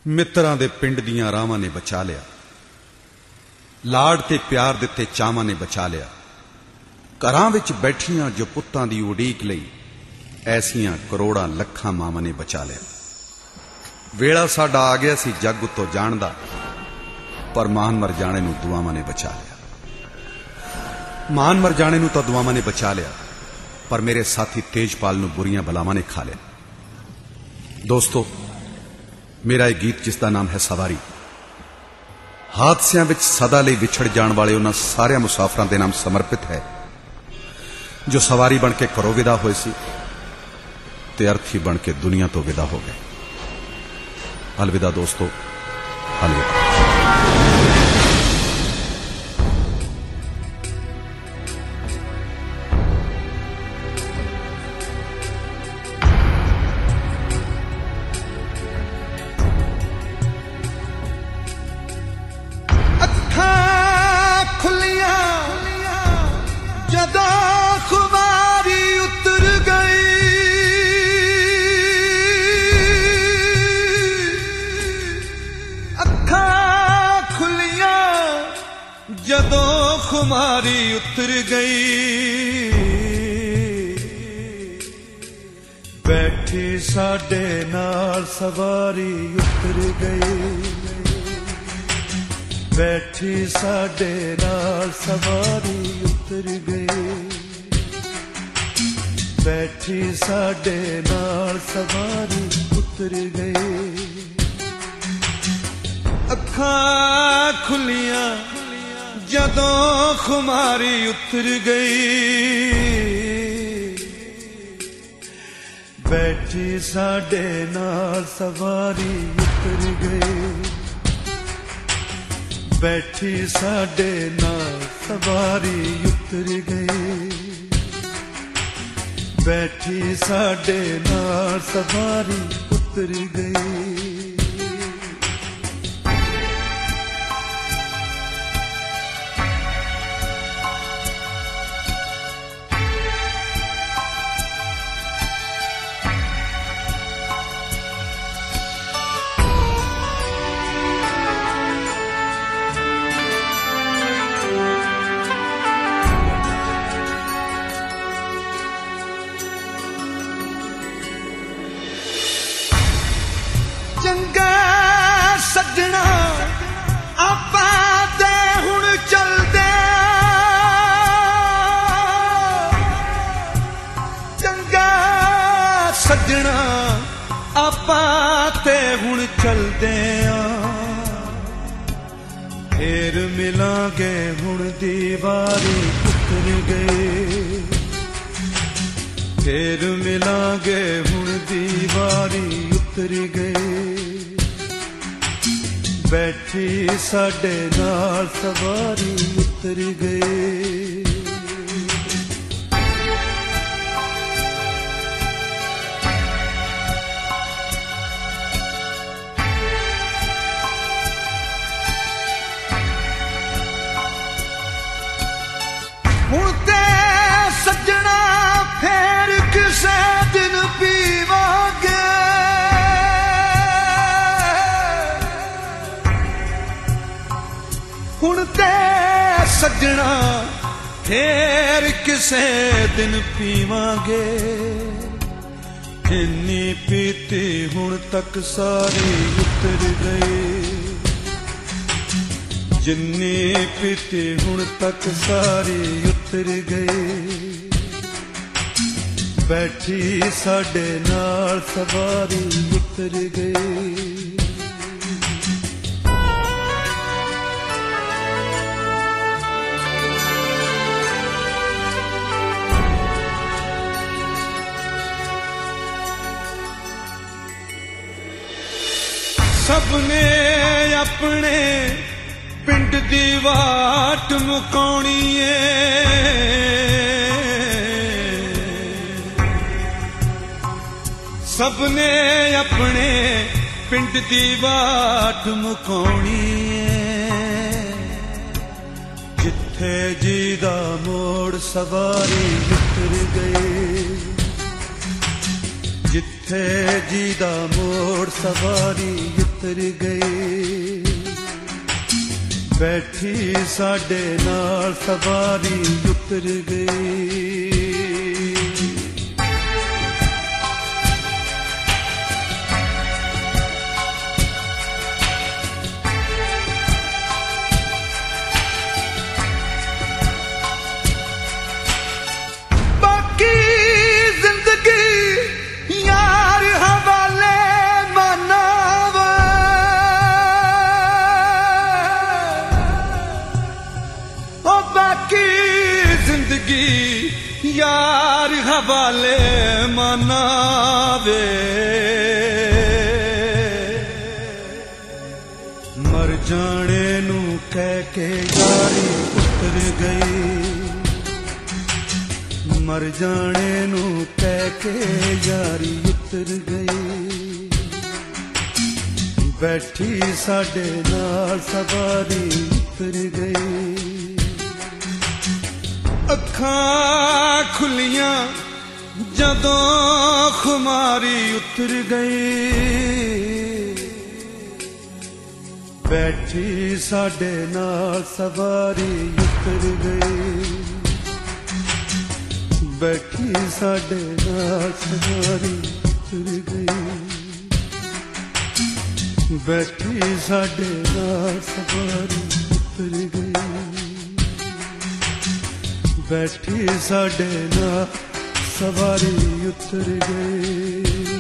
ਮਿੱਤਰਾਂ ਦੇ ਪਿੰਡ ਦੀਆਂ ਰਾਵਾਂ ਨੇ ਬਚਾ ਲਿਆ, ਲਾਡ ਤੇ ਪਿਆਰ ਦਿੱਤੇ ਚਾਵਾਂ ਨੇ ਬਚਾ ਲਿਆ। ਘਰਾਂ ਵਿੱਚ ਬੈਠੀਆਂ ਜੋ ਪੁੱਤਾਂ ਦੀ ਉਡੀਕ ਲਈ, ਐਸੀਆਂ ਕਰੋੜਾਂ ਲੱਖਾਂ ਮਾਵਾਂ ਨੇ ਬਚਾ ਲਿਆ। ਵੇਲਾ ਸਾਡਾ ਆ ਗਿਆ ਸੀ ਜੱਗ ਉੱਤੋਂ ਜਾਣ ਦਾ, ਪਰ ਮਾਨ ਮਰ ਜਾਣੇ ਨੂੰ ਦੁਆਵਾਂ ਨੇ ਬਚਾ ਲਿਆ। ਮਾਨ ਮਰ ਜਾਣੇ ਨੂੰ ਤਾਂ ਦੁਆਵਾਂ ਨੇ ਬਚਾ ਲਿਆ, ਪਰ ਮੇਰੇ ਸਾਥੀ ਤੇਜਪਾਲ ਨੂੰ ਬੁਰੀਆਂ ਬਲਾਵਾਂ ਨੇ ਖਾ ਲਿਆ। ਦੋਸਤੋ, ਮੇਰਾ ਇਹ ਗੀਤ ਜਿਸ ਦਾ ਨਾਮ ਹੈ ਸਵਾਰੀ, ਹਾਦਸਿਆਂ ਵਿੱਚ ਸਦਾ ਲਈ ਵਿਛੜ ਜਾਣ ਵਾਲੇ ਉਹਨਾਂ ਸਾਰਿਆਂ ਮੁਸਾਫਰਾਂ ਦੇ ਨਾਮ ਸਮਰਪਿਤ ਹੈ ਜੋ ਸਵਾਰੀ ਬਣ ਕੇ ਘਰੋਂ ਵਿਦਾ ਹੋਏ ਸੀ ਤੇ ਅਰਥੀ ਬਣ ਕੇ ਦੁਨੀਆ ਤੋਂ ਵਿਦਾ ਹੋ ਗਏ। ਅਲਵਿਦਾ ਦੋਸਤੋ, ਅਲਵਿਦਾ। ਜਦੋਂ ਖੁਮਾਰੀ ਉਤਰ ਗਈ, ਬੈਠੀ ਸਾਡੇ ਨਾਲ ਸਵਾਰੀ ਉਤਰ ਗਈ, ਬੈਠੀ ਸਾਡੇ ਨਾਲ ਸਵਾਰੀ ਉਤਰ ਗਈ, ਬੈਠੀ ਸਾਡੇ ਨਾਲ ਸਵਾਰੀ ਉਤਰ ਗਈ। ਅੱਖਾਂ ਖੁੱਲੀਆਂ ਜਦੋਂ ਖੁਮਾਰੀ ਉਤਰ ਗਈ, ਬੈਠੀ ਸਾਡੇ ਨਾਲ ਸਵਾਰੀ ਉਤਰ ਗਈ, ਬੈਠੀ ਸਾਡੇ ਨਾਲ ਸਵਾਰੀ ਉਤਰ ਗਈ, ਬੈਠੀ ਸਾਡੇ ਨਾਲ ਸਵਾਰੀ ਉਤਰ ਗਈ। ਚੰਗਾ ਸੱਜਣਾ ਆਪਾਂ ਤੇ ਹੁਣ ਚੱਲਦੇ, ਚੰਗਾ ਸੱਜਣਾ ਆਪਾਂ ਤੇ ਹੁਣ ਚੱਲਦੇ ਆਂ, ਫੇਰ ਮਿਲਾਂਗੇ ਹੁਣ ਦੀਵਾਰੀ ਉਤਰ ਗਈ, ਫੇਰ ਮਿਲਾਂਗੇ ਹੁਣ ਦੀਵਾਰੀ ਉਤਰ ਗਈ, ਬੈਠੀ ਸਾਡੇ ਨਾਲ ਸਵਾਰੀ ਉਤਰ ਗਈ। ਹੁਣ ਤੇ ਸੱਜਣਾ ਫੇਰ ਕਿਸੇ ਦਿਨ ਪੀਵਾਂਗੇ, ਹੁਣ ਤੇ ਸੱਜਣਾ ਫੇਰ ਕਿਸੇ ਦਿਨ ਪੀਵਾਂਗੇ, ਇੰਨੀ ਪੀਤੀ ਹੁਣ ਤੱਕ ਸਾਰੀ ਉਤਰ ਗਈ, ਜਿੰਨੀ ਪੀਤੀ ਹੁਣ ਤੱਕ ਸਾਰੀ ਉਤਰ ਗਈ, ਬੈਠੀ ਸਾਡੇ ਨਾਲ ਸਵਾਰੀ ਉਤਰ ਗਈ। ਸਭ ਨੇ ਆਪਣੇ ਪਿੰਡ ਦੀ ਵਾਟ ਮੁਕਾਉਣੀ ਏ, ਸਭ ਨੇ ਆਪਣੇ ਪਿੰਡ ਦੀ ਵਾਟ ਮੁਕਾਉਣੀ ਏ, ਜਿੱਥੇ ਜੀ ਦਾ ਮੋੜ ਸਵਾਰੀ ਉਤਰ ਗਈ, ਜਿੱਥੇ ਜੀ ਦਾ ਮੋੜ ਸਵਾਰੀ ਉਤਰ ਗਏ। ਬੈਠੀ ਸਾਡੇ ਨਾਲ ਸਵਾਰੀ ਉਤਰ ਗਈ। यार हवाले मनावे। मर जाने नू कह के यारी उतर गई। मर जाने नू कह के यारी उतर गई। बैठी साडे नाल सवारी उतर गई। ਅੱਖਾਂ ਖੁੱਲੀਆਂ ਜਦੋਂ ਖੁਮਾਰੀ ਉਤਰ ਗਈ। ਬੈਠੀ ਸਾਡੇ ਨਾਲ ਸਵਾਰੀ ਉਤਰ ਗਈ। ਬੈਠੀ ਸਾਡੇ ਨਾਲ ਸਵਾਰੀ ਉਤਰ ਗਈ। ਬੈਠੀ ਸਾਡੇ ਨਾਲ ਸਵਾਰੀ ਉਤਰ ਗਈ। बैठी साडे नाल सवारी उतर गई।